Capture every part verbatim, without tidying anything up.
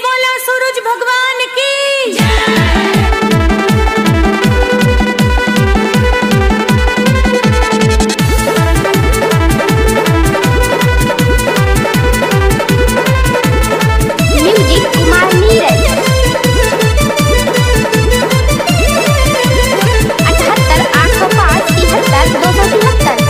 बोला सूरज भगवान की म्यूजिक कुमार नीरज अठहत्तर आठ सौ पाँच तिहत्तर दो सौ तिहत्तर।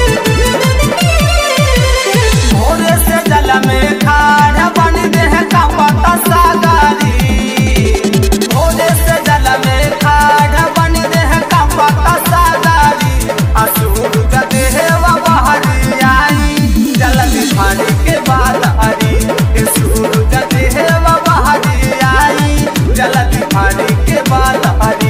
भोरे से जल में खाड़ बन देह का पता सागरी। भोरे से जल में खाड़ बन देह का पता सागरी। असुर देह व बहरी आई जल बिहारी के बाद हरी। असुर देह व बहरी आई जल बिहारी के बाद हरी।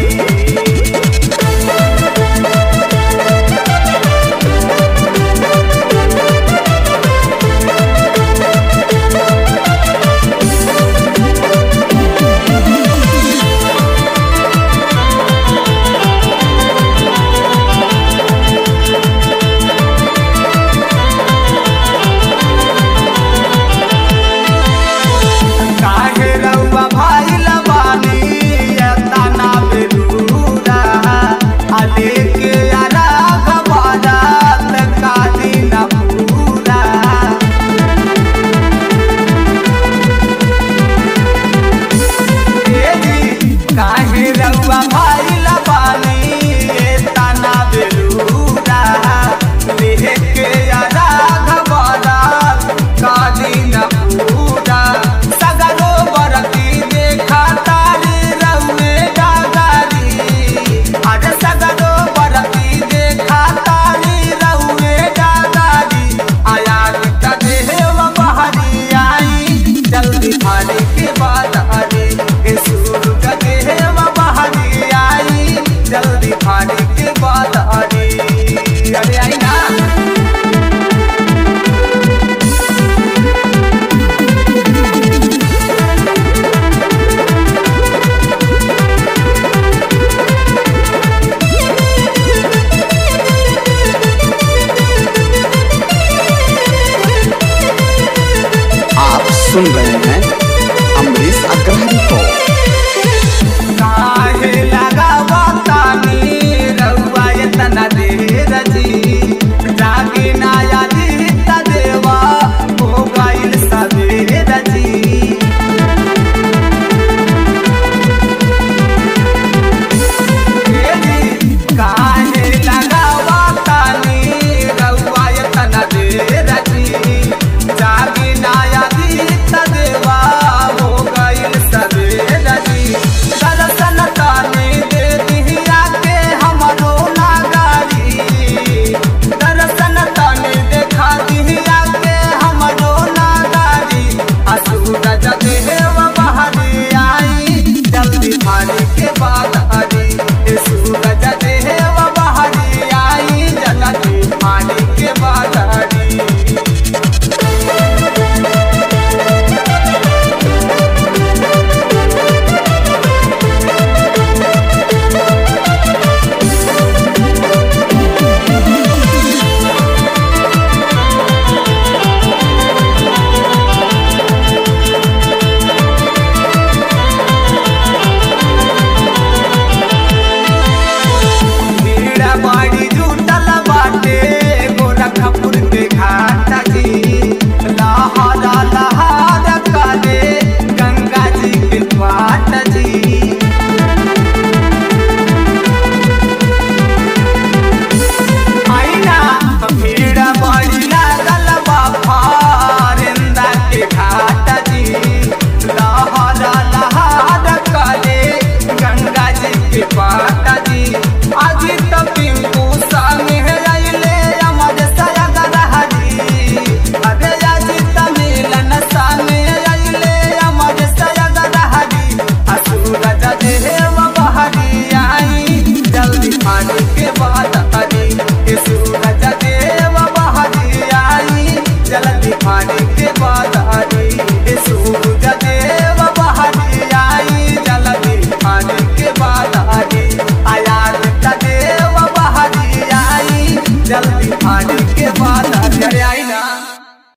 काहे रउआ भाई लबानी एतना बेलूरा। आले के आरा गबारात काली न पूरा। ए जी काहे रउआ भाई लबानी एतना बेलूरा। ले के आरा गबारात काली न पूरा। सगरो बरती देखा तारी रउए डागारी। अरे सगरो बरती देखा तारी रउए डागारी। आया का देह बहरी आई जल्दी भारी के बाद हरी। सूर का देह बहरी आई जल्दी भारी के बाद हरी। अरे आई ना आप सुन रहे हैं अमरीश अग्रवाल को। काहे लगावा तानी रउआ एतना देर जी। जागे ना यादी त देवा हो गइल सबेर जी। ए जी काहे लगावा तानी रउआ एतना देर जी। जागे ना यादी त देवा हो गइल सबेर जी। दर्शन ताने दे दिहिया के हमरो नागारी। दर्शन ताने देखा दिहिया के हमरो नागारी। असुर देव बहरी आई जल्दी भारी के बाद हरी। सूरज देव बहरी आई जल्दी भारी के बाद हरी। भीड़ बाड़ी जुटल बाटे गोरखपुर के घाट जी। लहरा लहरा काले गंगा जी के पाट जी। आईना भीड़ बाड़ी लागल बा फारेंदा के घाट जी। लहरा लहरा काले गंगा जी के पाट जी। अजी तो पिंकू सामी है आइले अमर सयगर हरी। अरे अजी तो मिलन सामी आइले अमर सयगर हरी। असुर देव बहरी आई जल्दी भारी के बाद हरी। सूरज देव बहरी आई जल्दी भारी के बाद हरी। सूरज देव